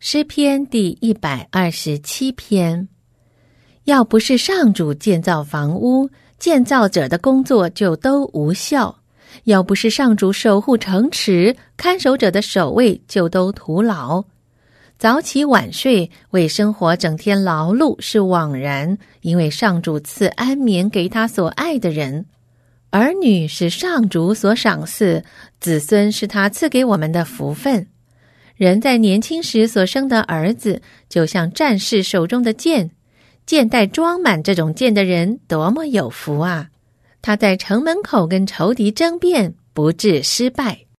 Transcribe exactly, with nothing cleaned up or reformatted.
诗篇第一百二十七篇。要不是上主建造房屋，建造者的工作就都无效；要不是上主守护城池，看守者的守卫就都徒劳。早起晚睡，为生活整天劳碌是枉然，因为上主赐安眠给他所爱的人。儿女是上主所赏赐，子孙是他赐给我们的福分。人在年轻时所生的儿子，就像战士手中的剑，剑袋装满这种剑的人多么有福啊！他在城门口跟仇敌争辩，不致失败。